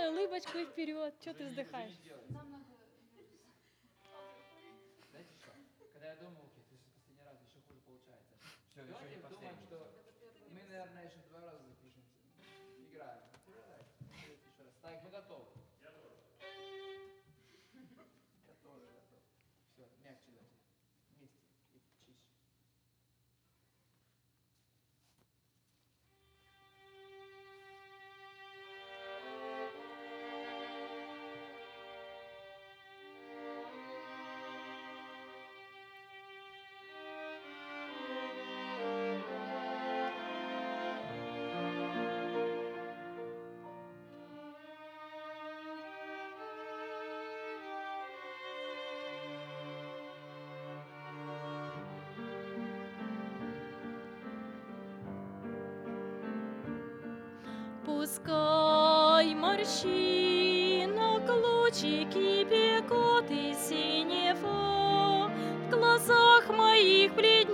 улыбочку и вперед. Что ты вздыхаешь? Знаете что? Когда я думал, окей, это же последний раз, еще хуже получается. Все, еще не думаем, что мы, наверное, еще 2 раза запишемся. Играем. Давайте еще раз. Так, мы готовы. Я тоже. Я тоже готов. Все, мягче дайте. Вместе и чище. Пускай морщинок лучики пекут и синева в глазах моих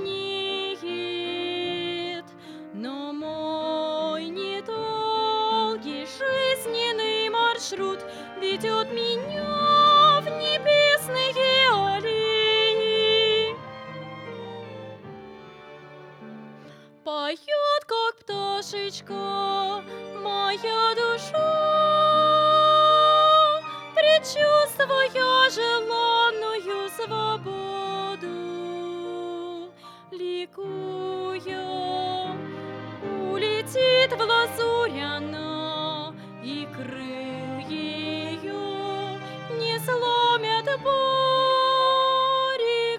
бледнеет, но мой недолгий жизненный маршрут ведет меня в небесные аллеи. Поет, как пташечка, моя душа, предчувствуя желанную свободу, ликуя, улетит в лазурь она, и крыл ее не сломят бури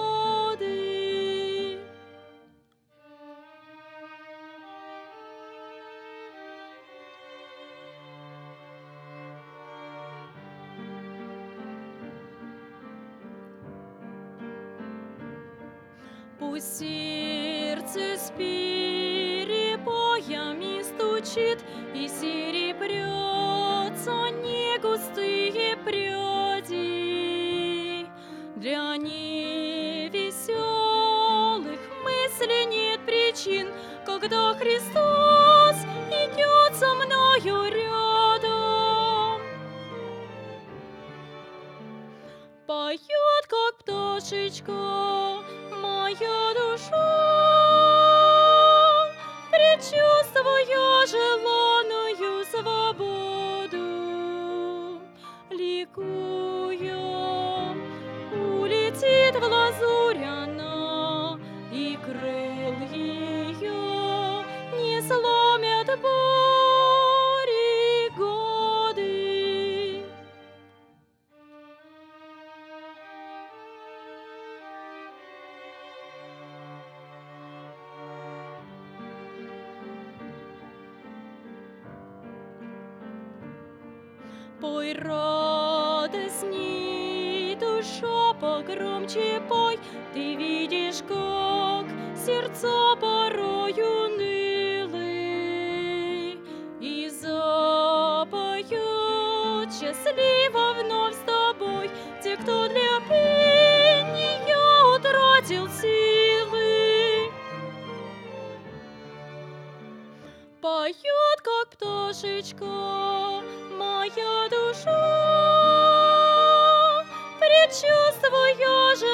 годы. Пусть сердце с перепоями стучит и серебрятся негустые пряди. Для невеселых мыслей нет причин, когда Христос идет со мною рядом. Поет, как пташечка, моя душа, предчувствуя желанную свободу, ликуя, улетит в лазурь она, и крыл ее не сломят бури годы. Пой радостней, душа, погромче пой, ты видишь, как сердца порою унылы, и запоют счастливо вновь с тобой те, кто для пения утратил силы. Поет, как пташечка, моя душа, предчувствуя